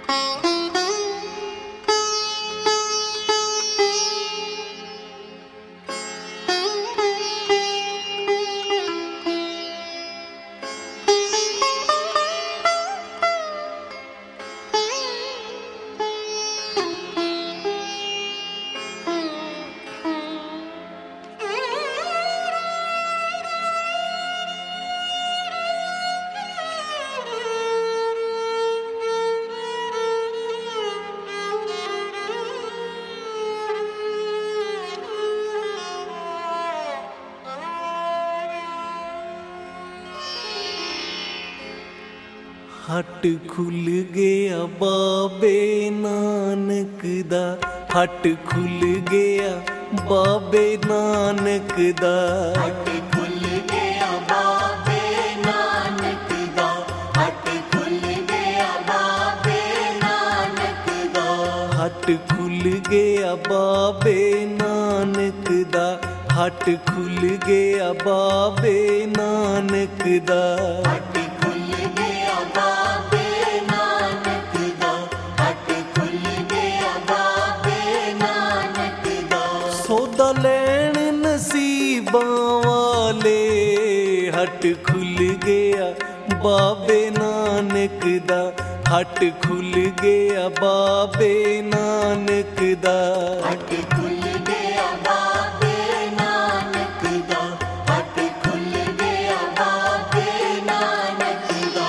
ਹੱਟ ਖੁੱਲ ਗਿਆ ਬਾਬੇ ਨਾਨਕ ਦਾ, ਹੱਟ ਖੁੱਲ ਗਿਆ ਬਾਬੇ ਨਾਨਕ ਦਾ, ਹੱਟ ਖੁੱਲ ਗਿਆ ਬਾਬੇ ਨਾਨਕ ਦਾ, ਹੱਟ ਖੁੱਲ ਗਿਆ ਬਾਬੇ ਨਾਨਕ ਦਾ, ਹੱਟ ਖੁੱਲ ਗਿਆ ਬਾਬੇ ਨਾਨਕ ਦਾ, ਹੱਟ ਖੁੱਲ ਗਿਆ ਬਾਬੇ ਨਾਨਕ ਦਾ, ਹੱਟ ਖੁੱਲ ਗਿਆ ਬਾਬੇ ਨਾਨਕ ਦਾ, ਹੱਟ ਖੁੱਲ ਗਿਆ ਬਾਬੇ ਨਾਨਕ ਦਾ। ਸੌਦਾ ਲੈਣ ਨਸੀਬਾਂ ਵਾਲੇ, ਹੱਟ ਖੁੱਲ ਗਿਆ ਬਾਬੇ ਨਾਨਕ ਦਾ, ਹੱਟ ਖੁੱਲ ਗਿਆ ਬਾਬੇ ਨਾਨਕ ਦਾ, ਹੱਟ ਖੁੱਲ ਗਿਆ ਬਾਬੇ ਨਾਨਕ ਦਾ, ਹੱਟ ਖੁੱਲ ਗਿਆ ਬਾਬੇ ਨਾਨਕ ਦਾ।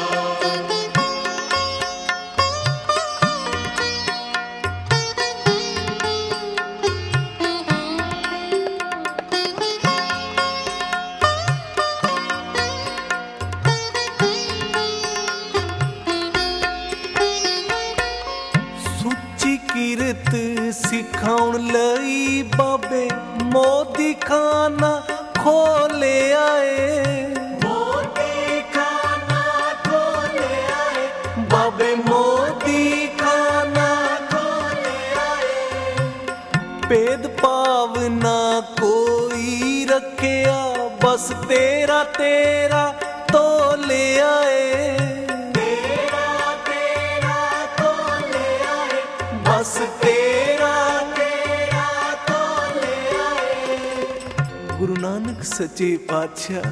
ਸੁੱਚੀ ਕਿਰਤ ਸਿਖਾਉਣ ਲਈ ਬਾਬੇ ਮੋਦੀ ਖਾਨਾ ਖੋਲਿਆ ਏ, ਮੋਦੀ ਖਾਨਾ ਖੋਲਿਆ ਏ, ਬਾਬੇ ਮੋਦੀ ਖਾਨਾ ਖੋਲਿਆ ਏ। ਭੇਦ ਭਾਵ ਨਾ ਕੋਈ ਰੱਖਿਆ, ਬਸ ਤੇਰਾ ਤੇਰਾ ਤੋਲਿਆ ਏ, ਤੇਰਾ ਤੇਰਾ ਖੋਲਿਆ ਏ, ਬਸ ਤੇਰਾ। ਤੇਰਾ ਖੋਲਿਆ ਏ। ਗੁਰੂ ਨਾਨਕ ਸੱਚੇ ਪਾਤਸ਼ਾਹ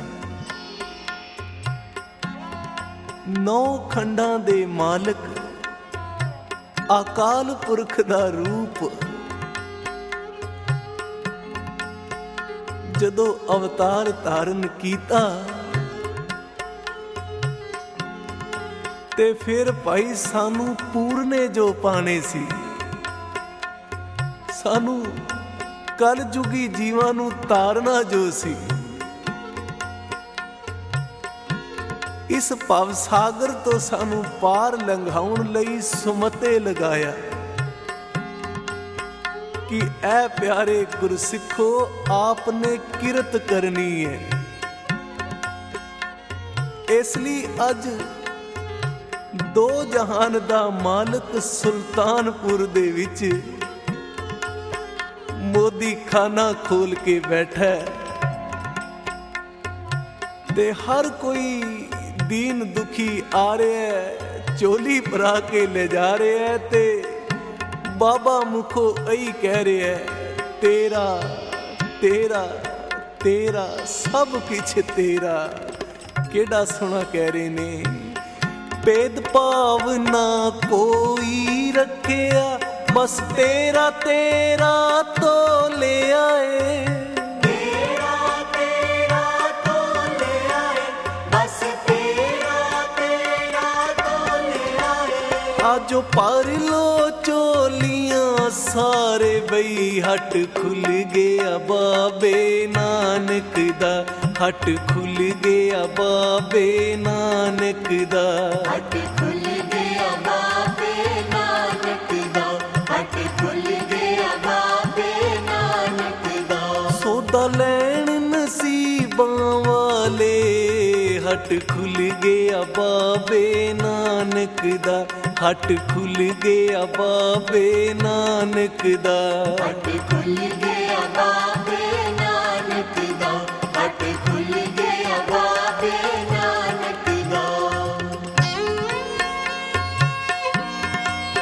ਨੌ ਖੰਡਾਂ ਦੇ ਮਾਲਕ, ਅਕਾਲ ਪੁਰਖ ਦਾ ਰੂਪ, ਜਦੋਂ ਅਵਤਾਰ ਧਾਰਨ ਕੀਤਾ ਤੇ ਫਿਰ ਭਾਈ ਸਾਨੂੰ ਪੂਰਨੇ ਜੋ ਪਾਣੇ ਸੀ, ਸਾਨੂੰ ਕਲਯੁਗੀ ਜੀਵਾਂ ਨੂੰ ਤਾਰਨਾ ਜੋ ਸੀ, ਇਸ ਭਵ ਸਾਗਰ ਤੋਂ ਸਾਨੂੰ ਪਾਰ ਲੰਘਾਉਣ ਲਈ ਸੁਮਤੇ ਲਗਾਇਆ ਕਿ ਐ ਪਿਆਰੇ ਗੁਰਸਿੱਖੋ ਆਪ ਨੇ ਕਿਰਤ ਕਰਨੀ ਹੈ। ਇਸ ਲਈ ਅੱਜ ਦੋ ਜਹਾਨ ਦਾ ਮਾਲਕ ਸੁਲਤਾਨਪੁਰ ਦੇ ਵਿੱਚ ਮੋਦੀ ਖਾਨਾ ਖੋਲ ਕੇ ਬੈਠਾ ਹੈ ਤੇ ਹਰ ਕੋਈ ਦੀਨ ਦੁਖੀ ਆ ਰਿਹਾ ਹੈ, ਝੋਲੀ ਭਰਾ ਕੇ ਲੈ ਜਾ ਰਿਹਾ ਹੈ ਤੇ ਬਾਬਾ ਮੁਖੋ ਇਹੀ ਕਹਿ ਰਿਹਾ ਹੈ, ਤੇਰਾ ਤੇਰਾ ਤੇਰਾ ਸਭ ਕੁਛ ਤੇਰਾ। ਕਿਹੜਾ ਸੋਹਣਾ ਕਹਿ ਰਹੇ ਨੇ, ਭੇਦ ਭਾਵ ਨਾ ਕੋਈ ਰੱਖਿਆ, ਬਸ ਤੇਰਾ ਤੇਰਾ ਤੋਲਿਆ ਏ, ਤੇਰਾ ਤੇਰਾ ਖੋਲਿਆ ਏ, ਬਸ ਤੇਰਾ ਤੇਰਾ ਖੋਲਿਆ ਏ। ਆਜੋ ਪਰ ਲੋ ਚੋਲੀਆਂ ਸਾਰੇ ਬਈ, ਹੱਟ ਖੁੱਲ ਗਿਆ ਬਾਬੇ ਨਾਨਕ ਦਾ, ਹੱਟ ਖੁੱਲ ਗਿਆ ਬਾਬੇ ਨਾਨਕ ਦਾ, ਹੱਟ ਖੁੱਲ ਗਿਆ ਬਾਬੇ ਨਾਨਕ ਦਾ, ਹੱਟ ਖੁੱਲ ਗਿਆ ਬਾਬੇ ਨਾਨਕ ਦਾ। ਸੌਦਾ ਲੈਣ ਨਸੀਬਾਂ ਵਾਲੇ, ਹੱਟ ਖੁੱਲ ਗਿਆ ਬਾਬੇ ਨਾਨਕ ਦਾ, ਹੱਟ ਖੁੱਲ ਗਿਆ ਬਾਬੇ ਨਾਨਕ ਦਾ, ਹੱਟ ਖੁੱਲ ਗਿਆ ਬਾਬੇ ਨਾਨਕ ਦਾ, ਹੱਟ ਖੁੱਲ ਗਿਆ ਬਾਬੇ ਨਾਨਕ ਦਾ।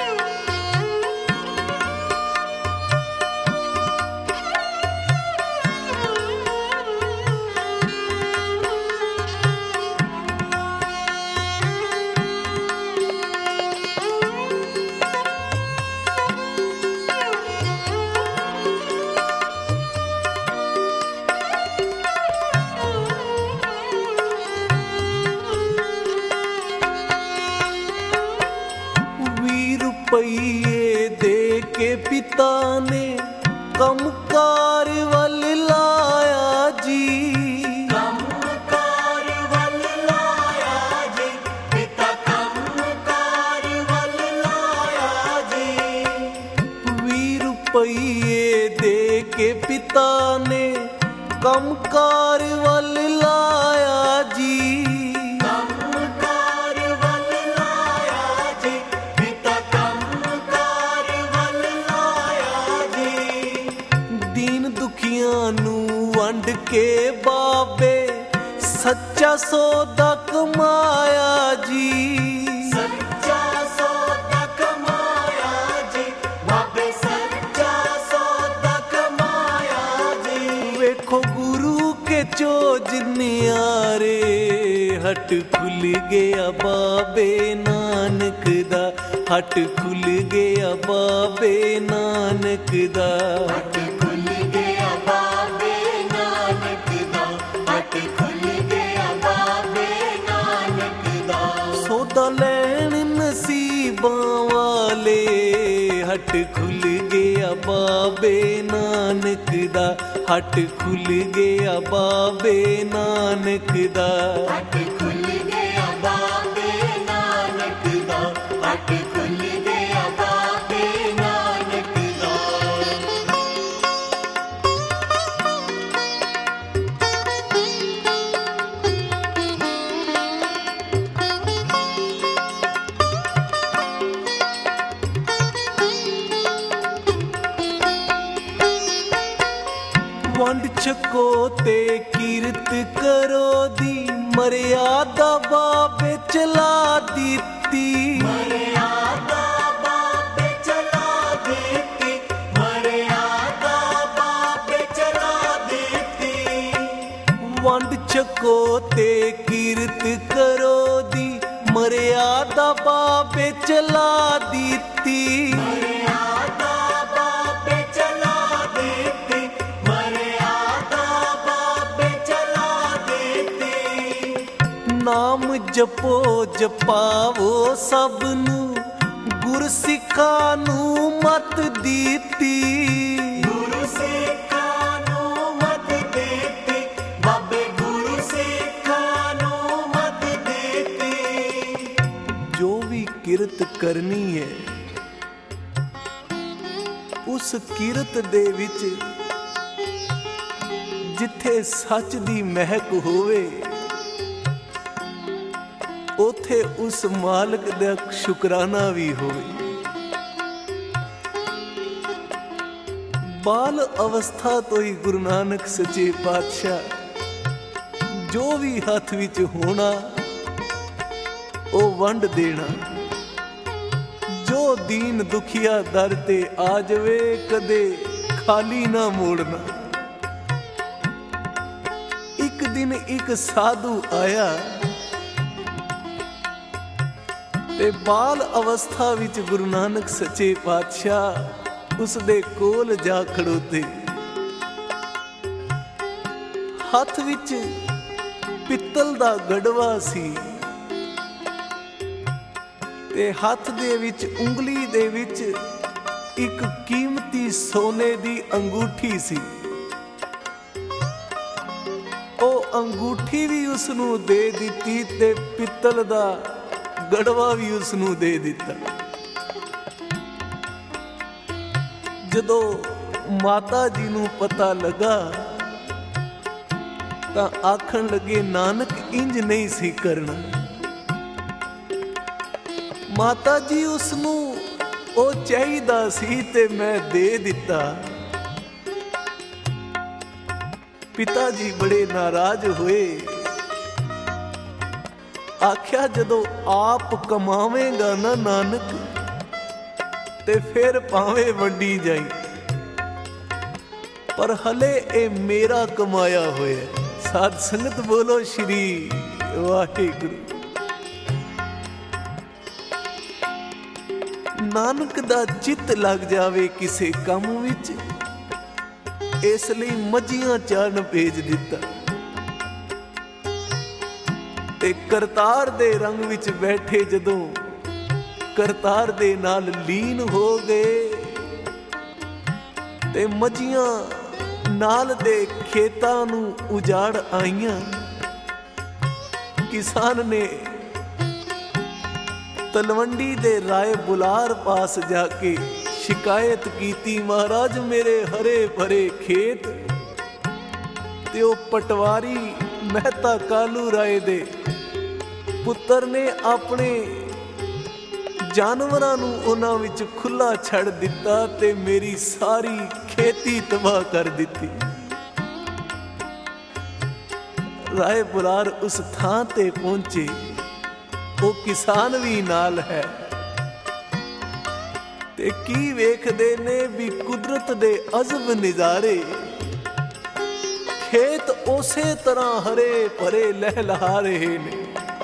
ਪਿਤਾ ਨੇ ਕੰਮਕਾਰ ਵੱਲ ਲਾਇਆ ਜੀ। ਕੰਮਕਾਰ ਵੱਲ ਲਾਇਆ ਜੀ, ਪਿਤਾ ਕੰਮਕਾਰ ਵੱਲ ਲਾਇਆ ਜੀ। 20 ਰੁਪਈਏ ਦੇ ਕੇ ਪਿਤਾ ਨੇ ਕੰਮਕਾਰ ਵੱਲ ਲਾਇਆ ਜੀ। ਕੰਮਕਾਰ ਵੱਲ ਲਾਇਆ ਜੀ, ਪਿਤਾ ਕੰਮਕਾਰ ਵੱਲ ਲਾਇਆ ਜੀ। ਦੀਨ ਦੁਖੀਆਂ ਨੂੰ ਵੰਡ ਕੇ ਬਾਬੇ ਸੱਚਾ ਸੌਦਾ ਕਮਾਇਆ ਜੀ। ਸੱਚਾ ਸੌਦਾ ਕਮਾਇਆ ਜੀ, ਬਾਬੇ ਸੱਚਾ ਸੌਦਾ ਕਮਾਇਆ ਜੀ। ਵੇਖੋ ਗੁਰੂ ਕੇ ਚੋਜ ਨਿਆਰੇ ਹੱਟ ਖੁੱਲ ਗਿਆ ਬਾਬੇ ਨਾਨਕ ਦਾ। ਹੱਟ ਖੁੱਲ ਗਿਆ ਬਾਬੇ ਨਾਨਕ ਦਾ। ਹੱਟ ਖੁੱਲ ਗਿਆ ਬਾਬੇ ਨਾਨਕ ਦਾ, ਹੱਟ ਖੁੱਲ ਗਿਆ ਬਾਬੇ ਨਾਨਕ ਦਾ। ਸੌਦਾ ਲੈਣ ਨਸੀਬਾਂ ਵਾਲੇ ਹੱਟ ਖੁੱਲ ਗਿਆ ਬਾਬੇ ਨਾਨਕ ਦਾ। ਹੱਟ ਖੁੱਲ ਗਿਆ ਬਾਬੇ ਨਾਨਕ ਦਾ। ਹੱਟ ਖੁੱਲ ਗਿਆ ਬਾਬੇ ਨਾਨਕ ਦਾ, ਹੱਟ ਖੁੱਲ ਗਿਆ ਬਾਬੇ ਨਾਨਕ ਦਾ। ਵੰਡ ਛਕੋ ਤੇ ਕੀਰਤ ਕਰੋ ਦੀ ਮਰਿਆਦਾ ਬਾਬੇ ਚਲਾ ਦਿੱਤੀ। ਮਰਿਆਦਾ ਬਾਬੇ ਚਲਾ ਦਿੱਤੀ, ਮਰਿਆਦਾ ਬਾਬੇ ਚਲਾ ਦਿੱਤੀ। ਵੰਡ ਛਕੋ ਤੇ ਕੀਰਤ ਕਰੋ ਦੀ ਮਰਿਆਦਾ ਬਾਬੇ ਚਲਾ ਦਿੱਤੀ। ਮਰਿਆਦਾ ਬਾਬੇ ਚਲਾ ਦਿੱਤੀ, ਮਰਿਆਦਾ ਬਾਬੇ ਚਲਾ ਦਿੱਤੀ। ਨਾਮ ਜਪੋ ਜਪਾਵੋ ਸਭ ਨੂੰ ਗੁਰ ਸਿੱਖਾਂ ਨੂੰ ਮਤ ਦਿੱਤੀ। ਗੁਰੂ ਸਿੱਖਾਂ ਨੂੰ ਮਤ ਦਿੱਤੀ, ਬਾਬੇ ਗੁਰੂ ਸਿੱਖਾਂ ਨੂੰ ਮਤ ਦਿੱਤੀ। ਜੋ ਵੀ ਕਿਰਤ ਕਰਨੀ ਹੈ ਉਸ ਕਿਰਤ ਦੇ ਵਿੱਚ ਜਿੱਥੇ ਸੱਚ ਦੀ ਮਹਿਕ ਹੋਵੇ ਉਥੇ ਉਸ ਮਾਲਕ ਦਾ ਸ਼ੁਕਰਾਨਾ ਵੀ ਹੋਵੇ। ਬਾਲ ਅਵਸਥਾ ਤੋਂ ਹੀ ਗੁਰੂ ਨਾਨਕ ਸੱਚੇ ਪਾਤਸ਼ਾਹ ਜੋ ਵੀ ਹੱਥ ਵਿੱਚ ਹੋਣਾ ਉਹ ਵੰਡ ਦੇਣਾ। ਜੋ ਦੀਨ ਦੁਖੀਆ ਦਰ ਤੇ ਆ ਜਾਵੇ ਕਦੇ ਖਾਲੀ ਨਾ ਮੋੜਨਾ। ਇੱਕ ਦਿਨ ਇੱਕ ਸਾਧੂ ਆਇਆ ਤੇ ਬਾਲ ਅਵਸਥਾ ਵਿੱਚ ਗੁਰੂ ਨਾਨਕ ਸੱਚੇ ਪਾਤਸ਼ਾਹ ਉਸ ਦੇ ਕੋਲ ਜਾ ਖੜੋਤੇ। ਹੱਥ ਵਿੱਚ ਪਿੱਤਲ ਦਾ ਗੜਵਾ ਸੀ ਤੇ ਹੱਥ ਦੇ ਵਿੱਚ ਉਂਗਲੀ ਦੇ ਵਿੱਚ ਇੱਕ ਕੀਮਤੀ ਸੋਨੇ ਦੀ ਅੰਗੂਠੀ ਸੀ। ਉਹ ਅੰਗੂਠੀ ਵੀ ਉਸ ਨੂੰ ਦੇ ਦਿੱਤੀ ਤੇ ਪਿੱਤਲ ਦਾ ਗੜਵਾ ਵੀ ਉਸ ਨੂੰ ਦੇ ਦਿੱਤਾ। ਜਦੋਂ ਮਾਤਾ ਜੀ ਨੂੰ ਪਤਾ ਲੱਗਾ ਤਾਂ ਆਖਣ ਲੱਗੇ ਨਾਨਕ ਇੰਜ ਨਹੀਂ ਸੀ ਕਰਨਾ। ਮਾਤਾ ਜੀ ਉਸ ਨੂੰ ਉਹ ਚਾਹੀਦਾ ਸੀ ਤੇ ਮੈਂ ਦੇ ਦਿੱਤਾ। ਪਿਤਾ ਜੀ ਬੜੇ ਨਾਰਾਜ਼ ਹੋਏ। ਆਖਿਆ ਜਦੋਂ ਆਪ ਕਮਾਵੇਂਗਾ ਨਾ ਨਾਨਕ ਤੇ ਫਿਰ ਭਾਵੇਂ ਵੰਡੀ ਜਾਈ, ਪਰ ਹਲੇ ਇਹ ਮੇਰਾ ਕਮਾਇਆ ਹੋਇਆ। ਸਾਧ ਸੰਗਤ ਬੋਲੋ ਸ਼੍ਰੀ ਵਾਹਿਗੁਰੂ। ਨਾਨਕ ਦਾ ਚਿੱਤ ਲੱਗ ਜਾਵੇ ਕਿਸੇ ਕੰਮ ਵਿੱਚ, ਇਸ ਲਈ ਮੱਝੀਆਂ ਚਾਰਨ ਭੇਜ ਦਿੱਤਾ ਤੇ ਕਰਤਾਰ ਦੇ ਰੰਗ ਵਿੱਚ ਬੈਠੇ ਜਦੋਂ ਕਰਤਾਰ ਦੇ ਨਾਲ ਲੀਨ ਹੋ ਗਏ ਤੇ ਮੱਝੀਆਂ ਨਾਲ ਦੇ ਖੇਤਾਂ ਨੂੰ ਉਜਾੜ ਆਈਆਂ। ਕਿਸਾਨ ਨੇ ਤਲਵੰਡੀ ਦੇ ਰਾਏ ਬੁਲਾਰ ਪਾਸ ਜਾ ਕੇ ਸ਼ਿਕਾਇਤ ਕੀਤੀ, ਮਹਾਰਾਜ ਮੇਰੇ ਹਰੇ ਭਰੇ ਖੇਤ। ਤੇ ਉਹ ਪਟਵਾਰੀ ਮਹਿਤਾ ਕਾਲੂ ਰਾਏ ਦੇ ਪੁੱਤਰ ਨੇ ਆਪਣੇ ਜਾਨਵਰਾਂ ਨੂੰ ਉਹਨਾਂ ਵਿੱਚ ਖੁੱਲਾ ਛੱਡ ਦਿੱਤਾ ਤੇ ਮੇਰੀ ਸਾਰੀ ਖੇਤੀ ਤਬਾਹ ਕਰ ਦਿੱਤੀ। ਰਾਏ ਬੁਲਾਰ ਉਸ ਥਾਂ ਤੇ ਪਹੁੰਚੇ, ਉਹ ਕਿਸਾਨ ਵੀ ਨਾਲ ਹੈ ਤੇ ਕੀ ਵੇਖਦੇ ਨੇ ਵੀ ਕੁਦਰਤ ਦੇ ਅਜਬ ਨਜ਼ਾਰੇ। ਖੇਤ ਉਸੇ ਤਰ੍ਹਾਂ ਹਰੇ ਭਰੇ ਲਹਿਲਹਾ ਰਹੇ ਨੇ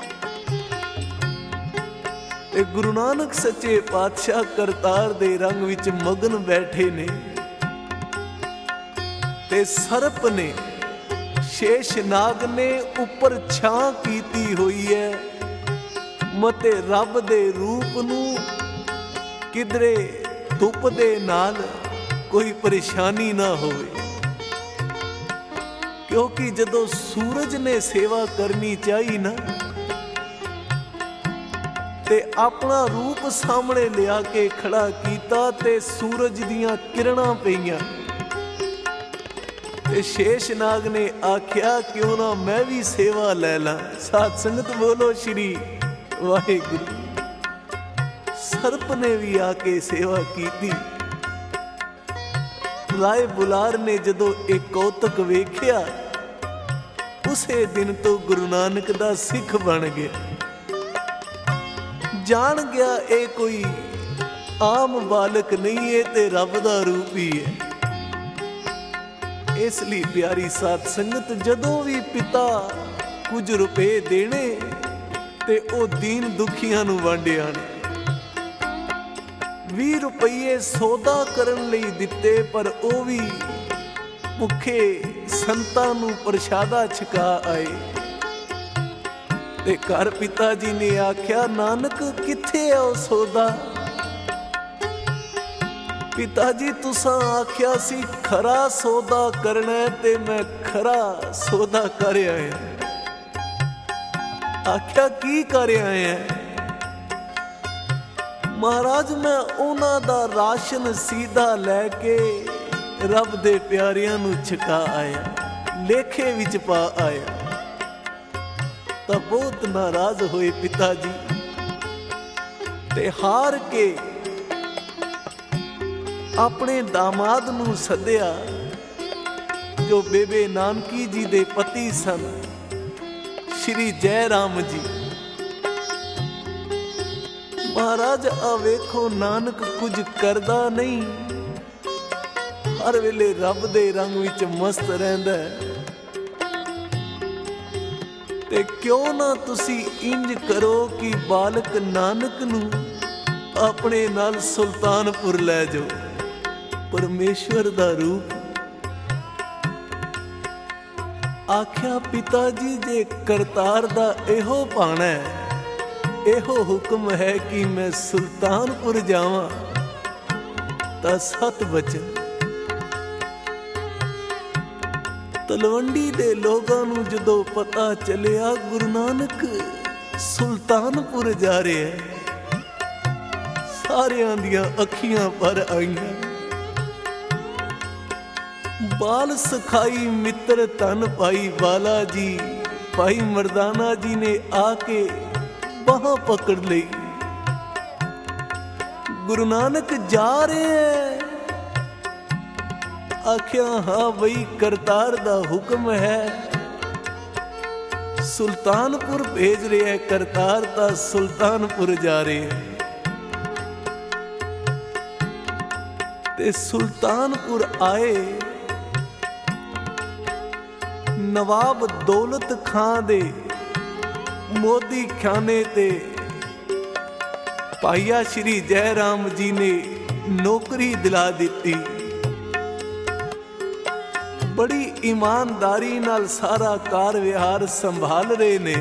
ਤੇ ਗੁਰੂ ਨਾਨਕ ਸੱਚੇ ਪਾਤਸ਼ਾਹ ਕਰਤਾਰ ਦੇ ਰੰਗ ਵਿੱਚ ਮਗਨ ਬੈਠੇ ਨੇ। ਤੇ ਸਰਪ ਨੇ, ਸ਼ੇਸ਼ਨਾਗ ਨੇ ਉੱਪਰ ਛਾਂ ਕੀਤੀ ਹੋਈ ਹੈ, ਮਤੇ ਰੱਬ ਦੇ ਰੂਪ ਨੂੰ ਕਿਧਰੇ ਧੁੱਪ ਦੇ ਨਾਲ ਕੋਈ ਪਰੇਸ਼ਾਨੀ ਨਾ ਹੋਵੇ। ਕਿਉਂਕਿ ਜਦੋਂ ਸੂਰਜ ਨੇ ਸੇਵਾ ਕਰਨੀ ਚਾਹੀ ਨਾ ਤੇ ਆਪਣਾ ਰੂਪ ਸਾਹਮਣੇ ਲਿਆ ਕੇ ਖੜਾ ਕੀਤਾ ਤੇ ਸੂਰਜ ਦੀਆਂ ਕਿਰਨਾਂ ਪਈਆਂ ਤੇ ਸ਼ੇਸ਼ਨਾਗ ਨੇ ਆਖਿਆ ਕਿਉਂ ਨਾ ਮੈਂ ਵੀ ਸੇਵਾ ਲੈ ਲਾਂ। ਸਾਧ ਸੰਗਤ ਬੋਲੋ ਸ਼੍ਰੀ ਵਾਹਿਗੁਰੂ। ਸਰਪ ਨੇ ਵੀ ਆ ਕੇ ਸੇਵਾ ਕੀਤੀ। ਰਾਏ ਬੁਲਾਰ ਨੇ ਜਦੋਂ ਇਹ ਕੌਤਕ ਵੇਖਿਆ, ਉਸੇ ਦਿਨ ਤੋਂ ਗੁਰੂ ਨਾਨਕ ਦਾ ਸਿੱਖ ਬਣ ਗਿਆ। ਜਾਣ ਗਿਆ ਇਹ ਕੋਈ ਆਮ ਬਾਲਕ ਨਹੀਂ, ਇਹ ਤੇ ਰੱਬ ਦਾ ਰੂਪ ਹੀ ਹੈ। ਇਸ ਲਈ ਪਿਆਰੀ ਸਾਧ ਸੰਗਤ, ਜਦੋਂ ਵੀ ਪਿਤਾ ਕੁਝ ਰੁਪਏ ਦੇਣੇ ਤੇ ਉਹ ਦੀਨ ਦੁਖੀਆਂ ਨੂੰ ਵੰਡਿਆ ਨੇ। 20 ਰੁਪਏ ਸੌਦਾ ਕਰਨ ਲਈ ਦਿੱਤੇ, ਪਰ ਉਹ ਵੀ ਭੁੱਖੇ ਸੰਤਾਂ ਨੂੰ ਪ੍ਰਸ਼ਾਦਾ ਛਕਾ ਆਏ। ਤੇ ਘਰ ਪਿਤਾ ਜੀ ਨੇ ਆਖਿਆ, ਨਾਨਕ ਕਿੱਥੇ ਆ ਉਹ ਸੌਦਾ? ਪਿਤਾ ਜੀ ਤੁਸਾਂ ਆਖਿਆ ਸੀ ਖਰਾ ਸੌਦਾ ਕਰਨਾ ਤੇ ਮੈਂ ਖਰਾ ਸੌਦਾ ਕਰ ਆਇਆ। ਆਖਿਆ ਕੀ ਕਰ ਆਇਆ? ਮਹਾਰਾਜ ਮੈਂ ਉਹਨਾਂ ਦਾ ਰਾਸ਼ਨ ਸਿੱਧਾ ਲੈ ਕੇ ਰੱਬ ਦੇ ਪਿਆਰਿਆਂ ਨੂੰ ਛਕਾ ਆਇਆ, ਲੇਖੇ ਵਿੱਚ ਪਾ ਆਇਆ। ਤਾਂ ਬਹੁਤ ਨਾਰਾਜ਼ ਹੋਏ ਪਿਤਾ ਜੀ ਤੇ ਹਾਰ ਕੇ ਆਪਣੇ ਦਾਮਾਦ ਨੂੰ ਸੱਦਿਆ, ਜੋ ਬੇਬੇ ਨਾਨਕੀ ਜੀ ਦੇ ਪਤੀ ਸਨ, ਸ਼੍ਰੀ ਜੈ ਰਾਮ ਜੀ। ਮਹਾਰਾਜ ਆ ਵੇਖੋ, ਨਾਨਕ ਕੁਝ ਕਰਦਾ ਨਹੀਂ, ਹਰ ਵੇਲੇ ਰੱਬ ਦੇ ਰੰਗ ਵਿੱਚ ਮਸਤ ਰਹਿੰਦਾ ਹੈ। ਤੇ ਕਿਉਂ ਨਾ ਤੁਸੀਂ ਇੰਜ ਕਰੋ ਕਿ ਬਾਲਕ ਨਾਨਕ ਨੂੰ ਆਪਣੇ ਨਾਲ ਸੁਲਤਾਨਪੁਰ ਲੈ ਜਾਓ, ਪਰਮੇਸ਼ਵਰ ਦਾ ਰੂਪ। ਆਖਿਆ ਪਿਤਾ ਜੀ ਜੇ ਕਰਤਾਰ ਦਾ ਇਹੋ ਭਾਣਾ ਹੈ, ਇਹੋ ਹੁਕਮ ਹੈ ਕਿ ਮੈਂ ਸੁਲਤਾਨਪੁਰ ਜਾਵਾਂ, ਤਾਂ 7 ਬਚਨ। ਤਲਵੰਡੀ ਦੇ ਲੋਕਾਂ ਨੂੰ ਜਦੋਂ ਪਤਾ ਚੱਲਿਆ ਗੁਰੂ ਨਾਨਕ ਸੁਲਤਾਨਪੁਰ ਜਾ ਰਿਹਾ ਹੈ, ਸਾਰਿਆਂ ਦੀਆਂ ਅੱਖੀਆਂ ਭਰ ਆਈਆਂ। ਬਾਲ ਸਖਾਈ ਮਿੱਤਰ ਧਨ ਭਾਈ ਬਾਲਾ ਜੀ, ਭਾਈ ਮਰਦਾਨਾ ਜੀ ਨੇ ਆ ਕੇ ਬਾਹਾਂ ਪਕੜ ਲਈ। ਗੁਰੂ ਨਾਨਕ ਜਾ ਰਹੇ। ਆਖਿਆ ਹਾਂ ਬਈ ਕਰਤਾਰ ਦਾ ਹੁਕਮ ਹੈ, ਸੁਲਤਾਨਪੁਰ ਭੇਜ ਰਿਹਾ ਹੈ। ਕਰਤਾਰ ਤਾਂ ਸੁਲਤਾਨਪੁਰ ਜਾ ਰਹੇ ਹੈ। ਤੇ ਸੁਲਤਾਨਪੁਰ ਆਏ। ਨਵਾਬ ਦੌਲਤ ਖਾਂ ਦੇ ਮੋਦੀ ਖਾਨੇ ਤੇ ਭਾਈਆ ਸ਼੍ਰੀ ਜੈ ਰਾਮ ਜੀ ਨੇ ਨੌਕਰੀ ਦਿਲਾ ਦਿੱਤੀ। ਬੜੀ ਇਮਾਨਦਾਰੀ ਨਾਲ ਸਾਰਾ ਕਾਰ ਵਿਹਾਰ ਸੰਭਾਲ ਰਹੇ ਨੇ।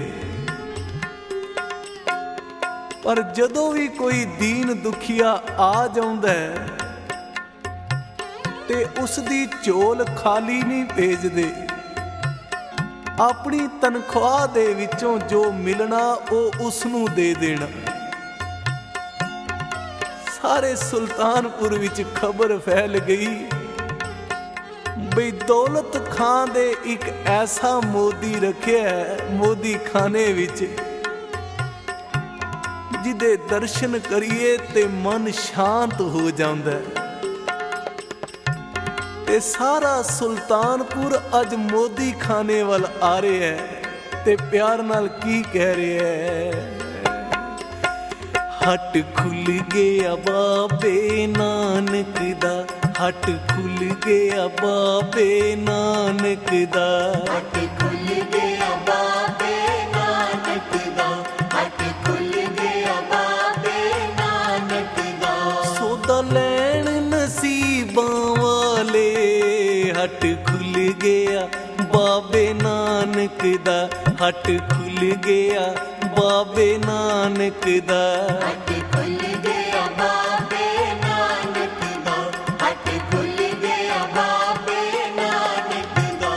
ਪਰ ਜਦੋਂ ਵੀ ਕੋਈ ਦੀਨ ਦੁਖੀਆ ਆ ਜਾਂਦਾ ਹੈ, ਤੇ ਉਸ ਦੀ ਝੋਲ ਖਾਲੀ ਨਹੀਂ ਭੇਜਦੇ। ਆਪਣੀ ਤਨਖਾਹ ਦੇ ਵਿੱਚੋਂ ਜੋ ਮਿਲਣਾ ਉਹ ਉਸ ਨੂੰ ਦੇ ਦੇਣਾ। ਸਾਰੇ ਸੁਲਤਾਨਪੁਰ ਵਿੱਚ ਖਬਰ ਫੈਲ ਗਈ ਬਈ ਦੌਲਤ ਖਾਂ ਦੇ ਇੱਕ ਐਸਾ ਮੋਦੀ ਰੱਖਿਆ ਮੋਦੀ ਖਾਨੇ ਵਿੱਚ, ਜਿਹਦੇ ਦਰਸ਼ਨ ਕਰੀਏ ਤੇ ਮਨ ਸ਼ਾਂਤ ਹੋ ਜਾਂਦਾ। ਤੇ ਸਾਰਾ ਸੁਲਤਾਨਪੁਰ ਅੱਜ ਮੋਦੀ ਖਾਨੇ ਵੱਲ ਆ ਰਿਹਾ ਹੈ ਤੇ ਪਿਆਰ ਨਾਲ ਕੀ ਕਹਿ ਰਿਹਾ ਹੈ? ਹੱਟ ਖੁੱਲ ਗਿਆ ਬਾਬੇ ਨਾਨਕ ਦਾ, ਹੱਟ ਖੁੱਲ ਗਿਆ ਬਾਬੇ ਨਾਨਕ ਦਾ, ਹੱਟ ਖੁੱਲ ਗਿਆ ਬਾਬੇ ਨਾਨਕ ਦਾ, ਹੱਟ ਖੁੱਲ ਗਿਆ ਬਾਬੇ ਨਾਨਕ ਦਾ। ਸੌਦਾ ਲੈਣ ਨਸੀਬਾਂ ਵਾਲੇ, ਹੱਟ ਖੁੱਲ ਗਿਆ ਬਾਬੇ ਨਾਨਕ ਦਾ, ਹੱਟ ਖੁੱਲ ਗਿਆ ਬਾਬੇ ਨਾਨਕ ਦਾ। ਹੱਟ ਖੁੱਲ ਗਿਆ ਬਾਬੇ ਨਾਨਕ ਦਾ, ਹੱਟ ਖੁੱਲ ਗਿਆ ਬਾਬੇ ਨਾਨਕ ਦਾ।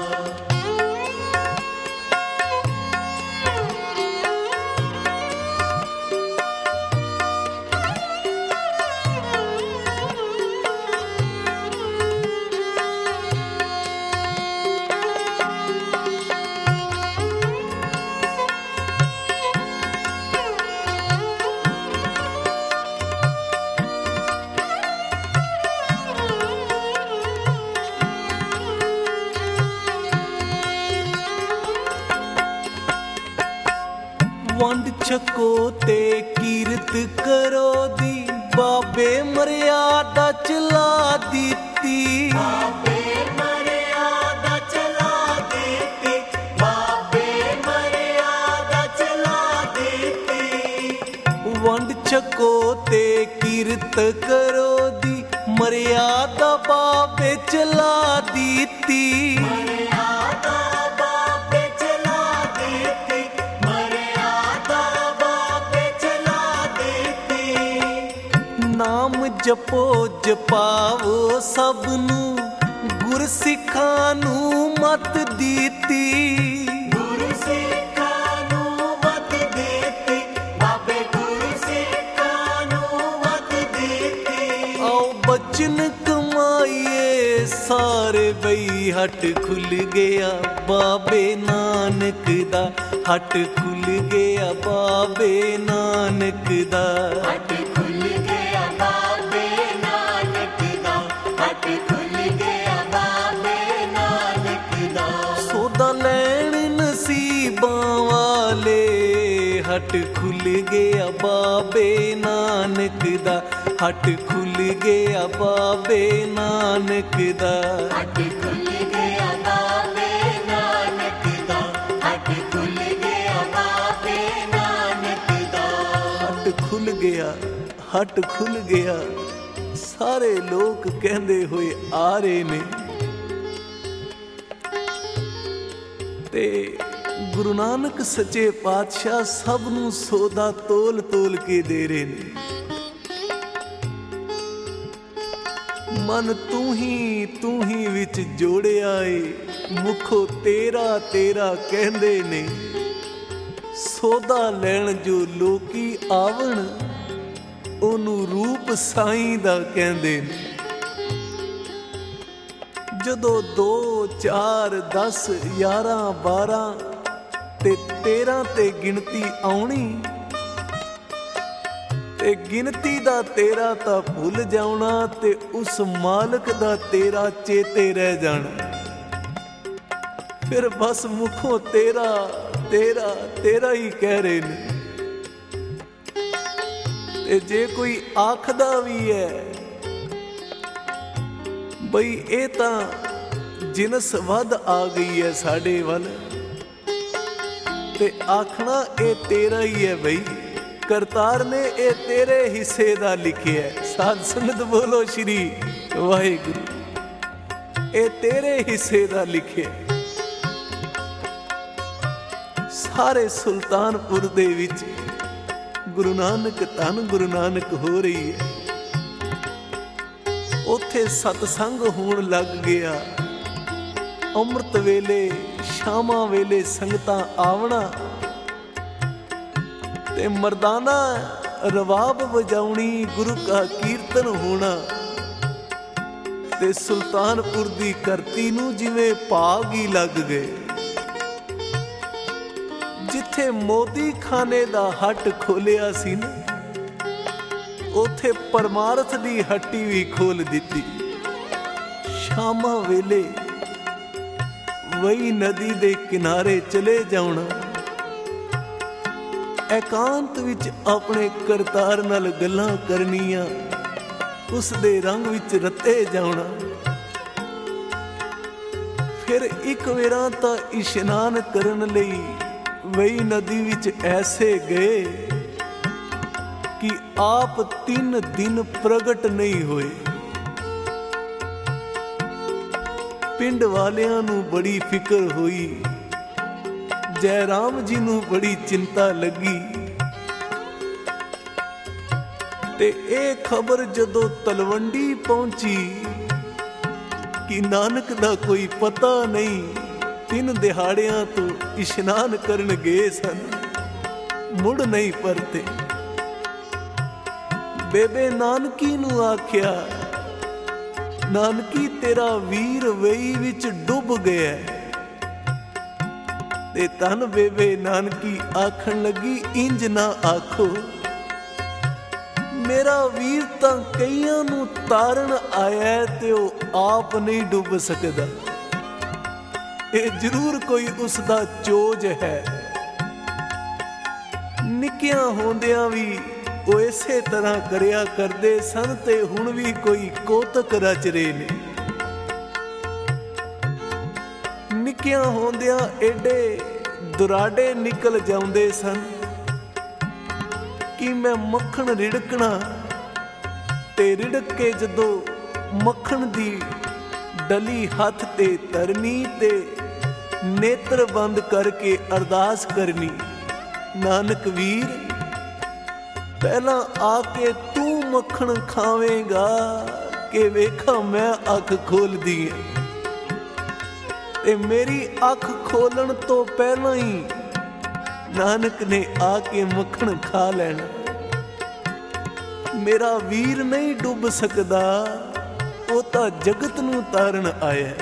ਵੰਡ ਛਕੋ ਤੇ ਕੀਰਤ ਕਰੋ ਦੀ, ਬਾਬੇ ਮਰਿਆਦਾ ਚਲਾ ਦਿੱਤੀ। ਬਾਬੇ ਮਰਿਆਦਾ ਚਲਾ ਦਿੱਤੀ, ਬਾਬੇ ਮਰਿਆਦਾ ਚਲਾ ਦਿੱਤੀ। ਵੰਡ ਛਕੋ ਤੇ ਕੀਰਤ ਕਰੋ ਦੀ, ਮਰਿਆਦਾ ਬਾਬੇ ਚਲਾ ਦਿੱਤੀ। ਮਰਿਆਦਾ ਬਾਬੇ ਚਲਾ ਦਿੱਤੀ, ਮਰਿਆਦਾ ਬਾਬੇ ਚਲਾ ਦਿੱਤੀ। ਨਾਮ ਜਪੋ ਜਪਾਵੋ ਸਭ ਨੂੰ, ਗੁਰਸਿੱਖਾਂ ਨੂੰ ਮੱਤ ਦਿੱਤੀ। ਗੁਰੂ ਸਿੱਖਾਂ ਨੂੰ ਮੱਤ ਦਿੱਤੀ, ਬਾਬੇ ਗੁਰੂ ਸਿੱਖਾਂ ਨੂੰ ਮੱਤ ਦਿੱਤੀ। ਆਓ ਬਚਨ ਕਮਾਈਏ ਸਾਰੇ ਬਈ, ਹੱਟ ਖੁੱਲ ਗਿਆ ਬਾਬੇ ਨਾਨਕ ਦਾ, ਹੱਟ ਖੁੱਲ ਗਿਆ ਬਾਬੇ ਨਾਨਕ ਦਾ। ਹੱਟ ਖੁੱਲ ਗਿਆ ਬਾਬੇ ਨਾਨਕ ਦਾ, ਹੱਟ ਖੁੱਲ ਗਿਆ ਬਾਬੇ ਨਾਨਕ ਦਾ। ਸੌਦਾ ਲੈਣ ਨਸੀਬਾਂ ਵਾਲੇ, ਹੱਟ ਖੁੱਲ ਗਿਆ ਬਾਬੇ ਨਾਨਕ ਦਾ, ਹੱਟ ਖੁੱਲ ਗਿਆ ਬਾਬੇ ਨਾਨਕ ਦਾ। ਹੱਟ ਖੁੱਲ ਗਿਆ ਬਾਬੇ ਨਾਨਕ ਦਾ, ਹੱਟ ਖੁੱਲ ਗਿਆ ਬਾਬੇ ਨਾਨਕ ਦਾ। ਹੱਟ ਖੁੱਲ ਗਿਆ, ਹੱਟ ਖੁੱਲ ਗਿਆ, ਸਾਰੇ ਲੋਕ ਕਹਿੰਦੇ ਹੋਏ ਆ ਰਹੇ ਨੇ। ਤੇ ਗੁਰੂ ਨਾਨਕ ਸੱਚੇ ਪਾਤਸ਼ਾਹ ਸਭ ਨੂੰ ਸੌਦਾ ਤੋਲ ਤੋਲ ਕੇ ਦੇ ਰਹੇ ਨੇ। ਮਨ ਤੂੰ ਹੀ ਵਿੱਚ ਜੋੜਿਆ ਏ, ਮੁਖੋਂ ਤੇਰਾ ਤੇਰਾ ਕਹਿੰਦੇ ਨੇ। ਸੌਦਾ ਲੈਣ ਜੋ ਲੋਕੀ ਆਵਣ, ਉਹਨੂੰ ਰੂਪ ਸਾਈਂ ਦਾ ਕਹਿੰਦੇ ਨੇ। ਜਦੋਂ 2 4 10 11 12 ਤੇ 13 ਤੇ ਗਿਣਤੀ ਆਉਣੀ, ਤੇ ਗਿਣਤੀ ਦਾ ਤੇਰਾ ਤਾਂ ਭੁੱਲ ਜਾਣਾ, ਤੇ ਉਸ ਮਾਲਕ ਦਾ ਤੇਰਾ ਚੇਤੇ ਰਹਿ ਜਾਣਾ। ਫਿਰ ਬਸ ਮੁਖੋਂ ਤੇਰਾ ਤੇਰਾ ਤੇਰਾ ਹੀ ਕਹਿ ਰਹੇ ਨੇ। ਤੇ ਜੇ ਕੋਈ ਆਖਦਾ ਵੀ ਹੈ ਬਈ ਇਹ ਤਾਂ ਜਿਨਸ ਵੱਧ ਆ ਗਈ ਹੈ ਸਾਡੇ ਵੱਲ, ਤੇ ਆਖਣਾ ਇਹ ਤੇਰਾ ਹੀ ਹੈ ਬਈ। ਕਰਤਾਰ ਨੇ ਇਹ ਤੇਰੇ ਹਿੱਸੇ ਦਾ ਲਿਖਿਆ। ਸਾਧ ਸੰਗਤ ਬੋਲੋ ਸ਼੍ਰੀ ਵਾਹਿਗੁਰੂ। ਇਹ ਤੇਰੇ ਹਿੱਸੇ ਦਾ ਲਿਖਿਆ। ਸਾਰੇ ਸੁਲਤਾਨਪੁਰ ਦੇ ਵਿੱਚ ਗੁਰੂ ਨਾਨਕ ਧੰਨ ਗੁਰੂ ਨਾਨਕ ਹੋ ਰਹੀ ਹੈ। ਉੱਥੇ ਸਤਸੰਗ ਹੋਣ ਲੱਗ ਗਿਆ। ਅੰਮ੍ਰਿਤ ਵੇਲੇ ਸ਼ਾਮਾਂ ਵੇਲੇ ਸੰਗਤਾਂ ਆਵਣਾ ਤੇ ਮਰਦਾਨਾ ਰਵਾਬ ਵਜਾਉਣੀ, ਗੁਰੂ ਕਾ ਕੀਰਤਨ ਹੋਣਾ ਤੇ ਸੁਲਤਾਨਪੁਰ ਦੀ ਧਰਤੀ ਨੂੰ ਜਿਵੇਂ ਭਾਗ ਹੀ ਲੱਗ ਗਏ। ਜਿੱਥੇ ਮੋਦੀ ਖਾਨੇ ਦਾ ਹੱਟ ਖੋਲਿਆ ਸੀ ਨਾ, ਉੱਥੇ ਪਰਮਾਰਥ ਦੀ ਹੱਟੀ ਵੀ ਖੋਲ ਦਿੱਤੀ। ਸ਼ਾਮਾਂ ਵੇਲੇ ਵਈ ਨਦੀ ਦੇ ਕਿਨਾਰੇ ਚਲੇ ਜਾਣਾ, ਇਕਾਂਤ ਵਿੱਚ ਆਪਣੇ ਕਰਤਾਰ ਨਾਲ ਗੱਲਾਂ ਕਰਨੀਆਂ, ਉਸ ਦੇ ਰੰਗ ਵਿੱਚ ਰਤੇ ਜਾਣਾ। ਫਿਰ ਇੱਕ ਵੇਰਾ ਤਾਂ ਇਸ਼ਨਾਨ ਕਰਨ ਲਈ ਵਈ ਨਦੀ ਵਿੱਚ ਐਸੇ ਗਏ ਕਿ ਆਪ 3 ਦਿਨ ਪ੍ਰਗਟ ਨਹੀਂ ਹੋਏ। ਪਿੰਡ ਵਾਲਿਆਂ ਨੂੰ ਬੜੀ ਫਿਕਰ ਹੋਈ, ਜੈ ਰਾਮ ਜੀ ਨੂੰ ਬੜੀ ਚਿੰਤਾ ਲੱਗੀ ਤੇ ਇਹ ਖਬਰ ਜਦੋਂ ਤਲਵੰਡੀ ਪਹੁੰਚੀ ਕਿ ਨਾਨਕ ਦਾ ਕੋਈ ਪਤਾ ਨਹੀਂ, 3 ਦਿਹਾੜਿਆਂ ਤੋਂ ਇਸ਼ਨਾਨ ਕਰਨ ਗਏ ਸਨ, ਮੁੜ ਨਹੀਂ ਪਰਤੇ। ਬੇਬੇ ਨਾਨਕੀ ਨੂੰ ਆਖਿਆ, ਨਾਨਕੀ ਤੇਰਾ ਵੀਰ ਵੇਈ ਵਿੱਚ ਡੁੱਬ ਗਿਆ। ਤੇ ਧੰਨ ਬੇਬੇ ਨਾਨਕੀ ਆਖਣ ਲੱਗੀ, ਇੰਜ ਨਾ ਆਖੋ, ਮੇਰਾ ਵੀਰ ਤਾਂ ਕਈਆਂ ਨੂੰ ਤਾਰਨ ਆਇਆ ਤੇ ਉਹ ਆਪ ਨਹੀਂ ਡੁੱਬ ਸਕਦਾ। ਇਹ ਜ਼ਰੂਰ ਕੋਈ ਉਸ ਦਾ ਚੋਜ ਹੈ। ਨਿੱਕਿਆਂ ਹੁੰਦਿਆਂ ਵੀ ਉਹ ਇਸੇ ਤਰ੍ਹਾਂ ਕਰਿਆ ਕਰਦੇ ਸਨ ਤੇ ਹੁਣ ਵੀ ਕੋਈ ਕੋਤਕ ਰਚ ਰਹੇ ਨੇ। ਨਿੱਕਿਆਂ ਹੁੰਦਿਆਂ ਏਡੇ ਦੁਰਾਡੇ ਨਿਕਲ ਜਾਂਦੇ ਸਨ ਕਿ ਮੈਂ ਮੱਖਣ ਰਿੜਕਣਾ ਤੇ ਰਿੜਕ ਕੇ ਜਦੋਂ ਮੱਖਣ ਦੀ ਡਲੀ ਹੱਥ ਤੇ ਧਰਨੀ ਤੇ ਨੇਤਰ ਬੰਦ ਕਰਕੇ ਅਰਦਾਸ ਕਰਨੀ, ਨਾਨਕ ਵੀਰ ਪਹਿਲਾਂ ਆ ਕੇ ਤੂੰ ਮੱਖਣ ਖਾਵੇਂਗਾ ਕਿ ਵੇਖਾਂ ਮੈਂ ਅੱਖ ਖੋਲਦੀ ਹੈ। ਤੇ ਮੇਰੀ ਅੱਖ ਖੋਲਣ ਤੋਂ ਪਹਿਲਾਂ ਹੀ ਨਾਨਕ ਨੇ ਆ ਕੇ ਮੱਖਣ ਖਾ ਲੈਣਾ। ਮੇਰਾ ਵੀਰ ਨਹੀਂ ਡੁੱਬ ਸਕਦਾ, ਉਹ ਤਾਂ ਜਗਤ ਨੂੰ ਤਾਰਨ ਆਇਆ।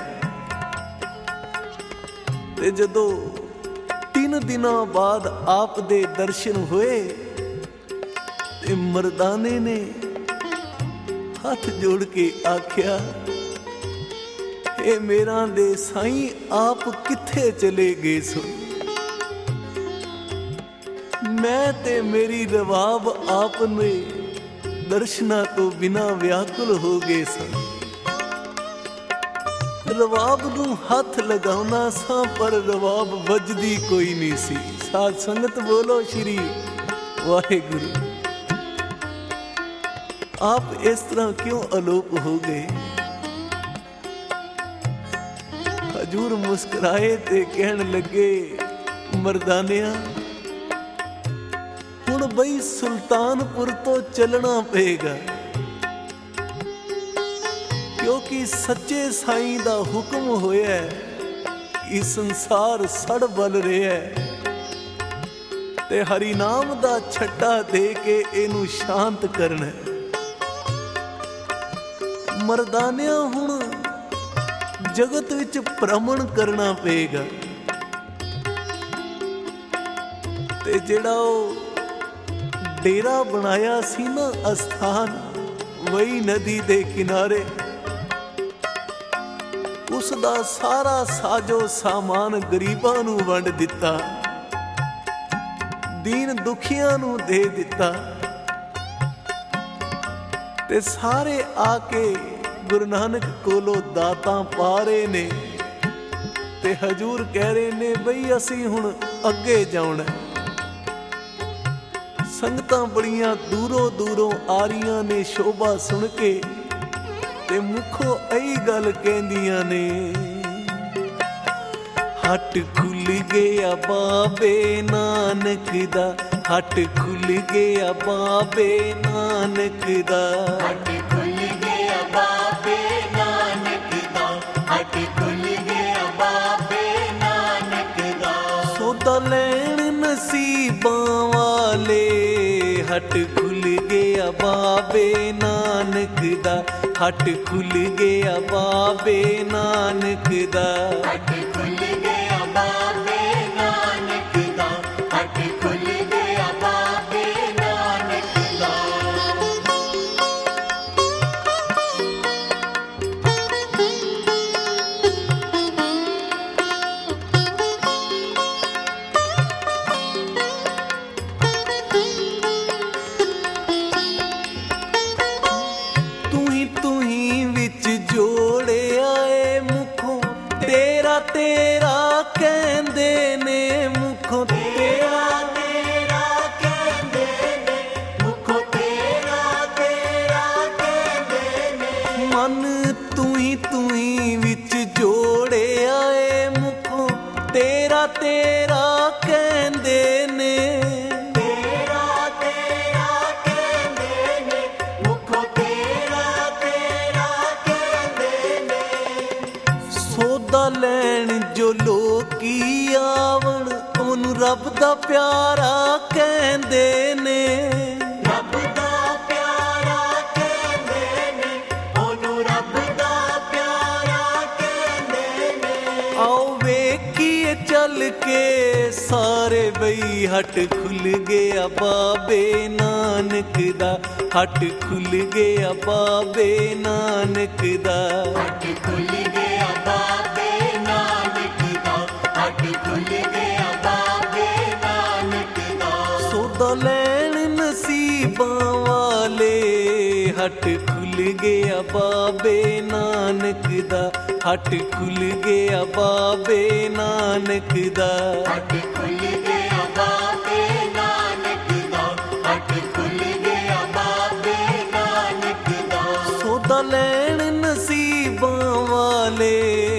ਤੇ ਜਦੋਂ 3 ਦਿਨਾਂ ਬਾਅਦ ਆਪ ਦੇ ਦਰਸ਼ਨ ਹੋਏ ਤੇ ਮਰਦਾਨੇ ਨੇ ਹੱਥ ਜੋੜ ਕੇ ਆਖਿਆ, ਇਹ ਮੇਰਾ ਦੇ ਸਾਈਂ ਆਪ ਕਿੱਥੇ ਚਲੇ ਗਏ ਸੋ? ਮੈਂ ਤੇ ਮੇਰੀ ਰਵਾਬ ਆਪ ਨੇ ਦਰਸ਼ਨਾਂ ਤੋਂ ਬਿਨਾਂ ਵਿਆਕੁਲ ਹੋ ਗਏ ਸਨ। ਰਵਾਬ ਨੂੰ ਹੱਥ ਲਗਾਉਣਾ ਸਾਂ ਪਰ ਰਵਾਬ ਵੱਜਦੀ ਕੋਈ ਨਹੀਂ ਸੀ। ਸਾਧ ਸੰਗਤ ਬੋਲੋ ਸ਼੍ਰੀ ਵਾਹਿਗੁਰੂ। ਆਪ ਇਸ ਤਰ੍ਹਾਂ ਕਿਉਂ ਅਲੋਪ ਹੋ ਗਏ? ਹਜੂਰ ਮੁਸਕਰਾਏ ਤੇ ਕਹਿਣ ਲੱਗੇ, ਮਰਦਾਨਿਆਂ ਹੁਣ ਬਈ ਸੁਲਤਾਨਪੁਰ ਤੋਂ ਚੱਲਣਾ ਪਏਗਾ, ਕਿਉਂਕਿ ਸੱਚੇ ਸਾਈਂ ਦਾ ਹੁਕਮ ਹੋਇਆ ਕਿ ਸੰਸਾਰ ਸੜ ਬਲ ਰਿਹਾ ਤੇ ਹਰੀ ਨਾਮ ਦਾ ਛੱਟਾ ਦੇ ਕੇ ਇਹਨੂੰ ਸ਼ਾਂਤ ਕਰਨਾ। ਮਰਦਾਨਿਆਂ ਹੁਣ ਜਗਤ ਵਿੱਚ ਭ੍ਰਮਣ ਕਰਨਾ ਪਏਗਾ ਤੇ ਜਿਹੜਾ ਉਹ ਡੇਰਾ ਬਣਾਇਆ ਸੀ ਨਾ ਅਸਥਾਨ ਵਈ ਨਦੀ ਦੇ ਕਿਨਾਰੇ, ਉਸ ਦਾ ਸਾਰਾ ਸਾਜੋ ਸਾਮਾਨ ਗਰੀਬਾਂ ਨੂੰ ਵੰਡ ਦਿੱਤਾ, ਦੀਨ ਦੁਖੀਆਂ ਨੂੰ ਦੇ ਦਿੱਤਾ। ਤੇ ਸਾਰੇ ਆ ਕੇ ਗੁਰੂ ਨਾਨਕ ਕੋਲੋਂ ਦਾਤਾਂ ਪਾ ਰਹੇ ਨੇ ਤੇ ਹਜੂਰ ਕਹਿ ਰਹੇ ਨੇ ਬਈ ਅਸੀਂ ਹੁਣ ਅੱਗੇ ਜਾਣਾ। ਸੰਗਤਾਂ ਬੜੀਆਂ ਦੂਰੋਂ ਦੂਰੋਂ ਆ ਰਹੀਆਂ ਨੇ ਸ਼ੋਭਾ ਸੁਣ ਕੇ ਤੇ ਮੁਖੋਂ ਇਹੀ ਗੱਲ ਕਹਿੰਦੀਆਂ ਨੇ, ਹੱਟ ਖੁੱਲ ਗਿਆ ਬਾਬੇ ਨਾਨਕ ਦਾ, ਹੱਟ ਖੁੱਲ ਗਿਆ ਬਾਬੇ ਨਾਨਕ ਦਾ, ਹੱਟ ਖੁੱਲ ਗਿਆ ਬਾਬੇ ਹੱਟ ਖੁੱਲ ਗਿਆ ਬਾਬੇ ਨਾਨਕ ਦਾ, ਹੱਟ ਖੁੱਲ ਗਿਆ ਬਾਬੇ ਨਾਨਕ ਦਾ। ਹੱਟ ਖੁੱਲ ਗਿਆ ਬਾਬੇ ਨਾਨਕ ਦਾ, ਹੱਟ ਖੁੱਲ ਗਿਆ ਬਾਬੇ ਨਾਨਕ ਦਾ। ਤੂੰ ਹੀ ਵਿੱਚ ਜੋੜਿਆ ਏ ਮੁਖੋਂ ਤੇਰਾ ਤੇਰਾ ਕਹਿੰਦੇ ਨੇ, ਮੁਖੋਂ ਤੇਰਾ ਤੇਰਾ ਕਹਿੰਦੇ ਨੇ, ਮੁਖੋਂ ਤੇਰਾ ਤੇਰਾ ਕਹਿੰਦੇ ਨੇ। ਮਨ ਤੂੰ ਹੀ ਵਿੱਚ ਜੋੜਿਆ ਏ ਮੁਖੋਂ ਤੇਰਾ ਤੇਰਾ ਕਹਿੰਦੇ ਨੇ। ਤੇਰਾ ਤੇਰਾ ਕਹਿੰਦੇ ਨੇ, ਮੁਖੋਂ ਤੇਰਾ ਤੇਰਾ ਕਹਿੰਦੇ ਨੇ। ਸੌਦਾ ਲੈਣ ਜੋ ਲੋਕੀ ਆਵਣ ਉਹਨੂੰ ਰੱਬ ਦਾ ਪਿਆਰਾ ਕਹਿੰਦੇ ਨੇ। ਰੱਬ ਦਾ ਪਿਆਰਾ ਕਹਿੰਦੇ ਨੇ, ਉਹਨੂੰ ਰੱਬ ਦਾ ਪਿਆਰਾ ਕਹਿੰਦੇ ਨੇ। ਆਓ ਵੇਖੀਏ ਚੱਲ ਕੇ ਸਾਰੇ ਬਈ, ਹੱਟ ਖੁੱਲ ਗਿਆ ਬਾਬੇ ਨਾਨਕ ਦਾ, ਹੱਟ ਖੁੱਲ ਗਿਆ ਬਾਬੇ ਨਾਨਕ ਦਾ। ਹੱਟ ਖੁੱਲ ਗਿਆ ਬਾਬੇ ਨਾਨਕ ਦਾ, ਹੱਟ ਖੁੱਲ ਗਿਆ ਬਾਬੇ ਨਾਨਕ ਦਾ। ਸੌਦਾ ਲੈਣ ਨਸੀਬਾਂ ਵਾਲੇ, ਹੱਟ ਖੁੱਲ ਗਿਆ ਬਾਬੇ ਨਾਨਕ ਦਾ, ਹੱਟ ਖੁੱਲ ਗਿਆ ਬਾਬੇ ਨਾਨਕ ਦਾ। ਹੱਟ ਖੁੱਲ ਗਿਆ ਬਾਬੇ ਨਾਨਕ ਦਾ, ਹੱਟ ਖੁੱਲ ਗਿਆ ਬਾਬੇ ਨਾਨਕ ਦਾ। ਸੌਦਾ ਲੈਣ ਨਸੀਬਾਂ ਵਾਲੇ,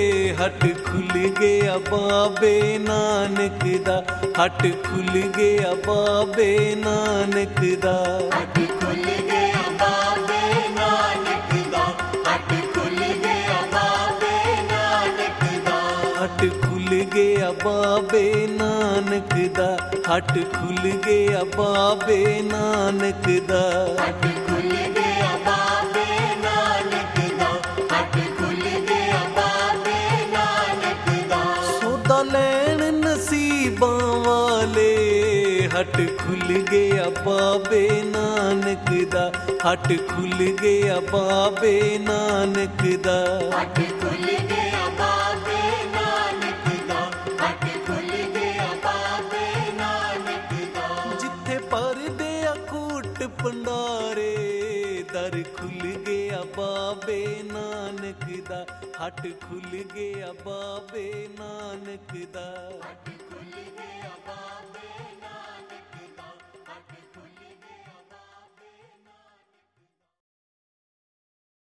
ਹੱਟ ਖੁੱਲ ਗਿਆ ਬਾਬੇ ਨਾਨਕ ਦਾ, ਹੱਟ ਖੁੱਲ ਗਿਆ ਬਾਬੇ ਨਾਨਕ ਦਾ। ਹੱਟ ਖੁੱਲ ਗਿਆ ਬਾਬੇ ਨਾਨਕ ਦਾ, ਹੱਟ ਖੁੱਲ ਗਿਆ ਬਾਬੇ ਨਾਨਕ ਦਾ। ਹੱਟ ਖੁੱਲ ਗਿਆ ਬਾਬੇ ਨਾਨਕ ਦਾ, ਹੱਟ ਖੁੱਲ ਗਿਆ ਬਾਬੇ ਨਾਨਕ ਦਾ। ਹੱਟ ਖੁੱਲ ਗਿਆ ਬਾਬੇ ਨਾਨਕ ਦਾ, ਹੱਟ ਖੁੱਲ ਗਿਆ ਬਾਬੇ ਨਾਨਕ ਦਾ। ਸੌਦਾ ਲੈਣ ਨਸੀਬਾਂ ਵਾਲੇ, ਹੱਟ ਖੁੱਲ ਗਿਆ ਬਾਬੇ ਨਾਨਕ ਦਾ, ਹੱਟ ਖੁੱਲ ਗਿਆ ਬਾਬੇ ਨਾਨਕ ਦਾ। ਹੱਟ ਖੁੱਲ ਗਿਆ ਬਾਬੇ ਨਾਨਕ ਦਾ, ਹੱਟ ਖੁੱਲ ਗਿਆ ਬਾਬੇ ਨਾਨਕ ਦਾ। ਜਿੱਥੇ ਪਰਦੇ ਅਕੂਟ ਭੰਡਾਰੇ, ਦਰ ਖੁੱਲ ਗਿਆ ਬਾਬੇ ਨਾਨਕ ਦਾ, ਹੱਟ ਖੁੱਲ ਗਿਆ ਬਾਬੇ ਨਾਨਕ ਦਾ। ਹੱਟ ਖੁੱਲ ਗਿਆ ਬਾਬੇ